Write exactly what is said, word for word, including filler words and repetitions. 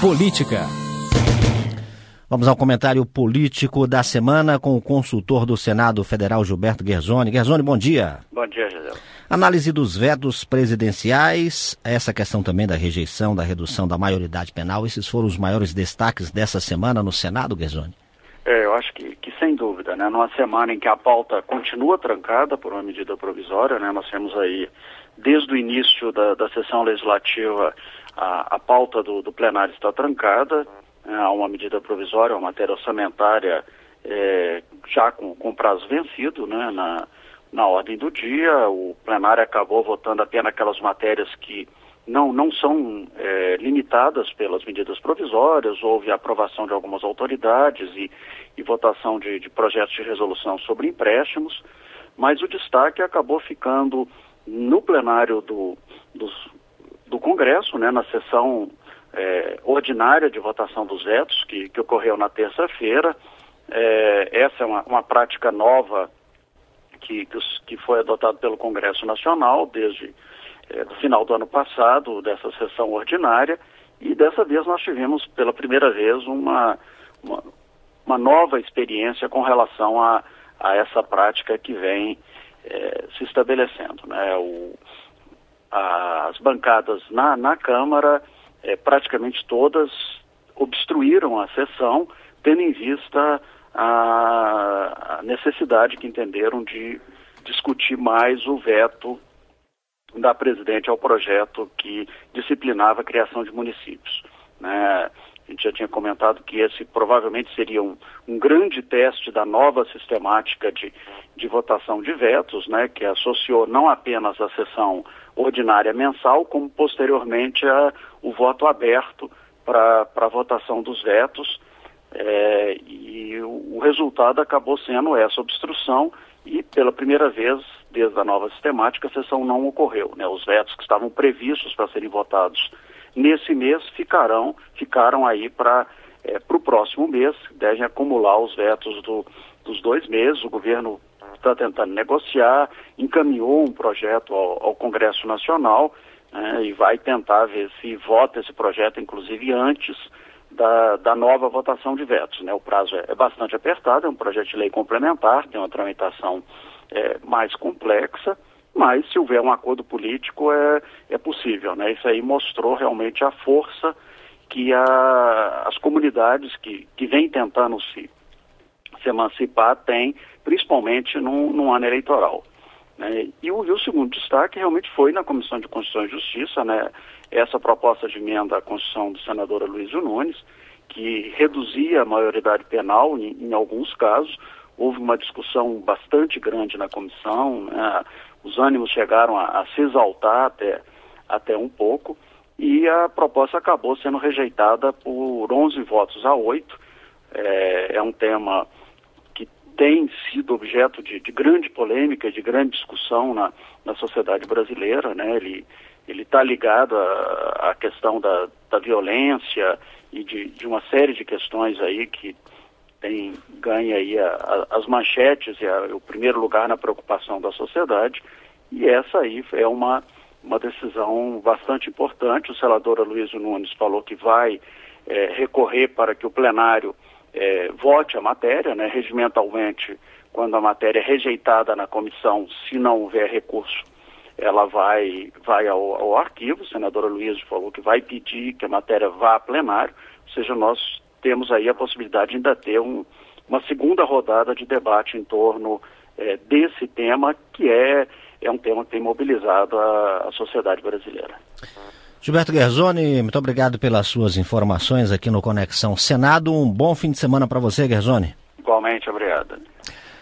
Política. Vamos ao comentário político da semana com o consultor do Senado Federal, Gilberto Guerzoni. Guerzoni, bom dia. Bom dia, Gisele. Análise dos vetos presidenciais, essa questão também da rejeição, da redução da maioridade penal, esses foram os maiores destaques dessa semana no Senado, Guerzoni? É, eu acho que, que sem dúvida, né, numa semana em que a pauta continua trancada por uma medida provisória, né, nós temos aí, desde o início da, da sessão legislativa, a, a pauta do, do plenário está trancada, né, há uma medida provisória, uma matéria orçamentária é, já com, com prazo vencido, né, na, na ordem do dia. O plenário acabou votando apenas aquelas matérias que não, não são é, limitadas pelas medidas provisórias. Houve a aprovação de algumas autoridades e, e votação de, de projetos de resolução sobre empréstimos, mas o destaque acabou ficando no plenário do, do, do Congresso, né, na sessão é, ordinária de votação dos vetos, que, que ocorreu na terça-feira. É, essa é uma, uma prática nova que, que, os, que foi adotada pelo Congresso Nacional desde É, do final do ano passado, dessa sessão ordinária, e dessa vez nós tivemos pela primeira vez uma, uma, uma nova experiência com relação a, a essa prática que vem é, se estabelecendo, né? O, a, as bancadas na, na Câmara, é, praticamente todas obstruíram a sessão, tendo em vista a, a necessidade que entenderam de discutir mais o veto da presidente ao projeto que disciplinava a criação de municípios, né? A gente já tinha comentado que esse provavelmente seria um, um grande teste da nova sistemática de, de votação de vetos, né? Que associou não apenas a sessão ordinária mensal, como posteriormente a, o voto aberto para a votação dos vetos, é, e o, o resultado acabou sendo essa obstrução. E pela primeira vez, desde a nova sistemática, a sessão não ocorreu, né? Os vetos que estavam previstos para serem votados nesse mês ficarão, ficaram aí para é, para o próximo mês, devem acumular os vetos do, dos dois meses. O governo está tentando negociar, encaminhou um projeto ao, ao Congresso Nacional, né, e vai tentar ver se vota esse projeto, inclusive antes Da, da nova votação de vetos, né? O prazo é, é bastante apertado, é um projeto de lei complementar, tem uma tramitação é, mais complexa, mas se houver um acordo político é, é possível, né? Isso aí mostrou realmente a força que a, as comunidades que, que vêm tentando se, se emancipar têm, principalmente num, num ano eleitoral, né? E o, e o segundo destaque realmente foi na Comissão de Constituição e Justiça, né? Essa proposta de emenda à Constituição do senador Aloysio Nunes, que reduzia a maioridade penal em, em alguns casos. Houve uma discussão bastante grande na comissão, né? Os ânimos chegaram a, a se exaltar até, até um pouco, e a proposta acabou sendo rejeitada por onze votos a oito. É, é um tema que tem sido objeto de, de grande polêmica, de grande discussão na, na sociedade brasileira, né? Ele ele está ligado à, à questão da, da violência e de, de uma série de questões aí que tem, ganha aí a, a, as manchetes e a, o primeiro lugar na preocupação da sociedade, e essa aí é uma, uma decisão bastante importante. O senador Aloysio Nunes falou que vai é, recorrer para que o plenário é, vote a matéria, né? Regimentalmente, quando a matéria é rejeitada na comissão, se não houver recurso, ela vai, vai ao, ao arquivo. O senador Aloysio falou que vai pedir que a matéria vá a plenário, ou seja, nós temos aí a possibilidade de ainda ter um, uma segunda rodada de debate em torno é, desse tema, que é, é um tema que tem mobilizado a, a sociedade brasileira. Gilberto Guerzoni, muito obrigado pelas suas informações aqui no Conexão Senado. Um bom fim de semana para você, Guerzoni. Igualmente, obrigado.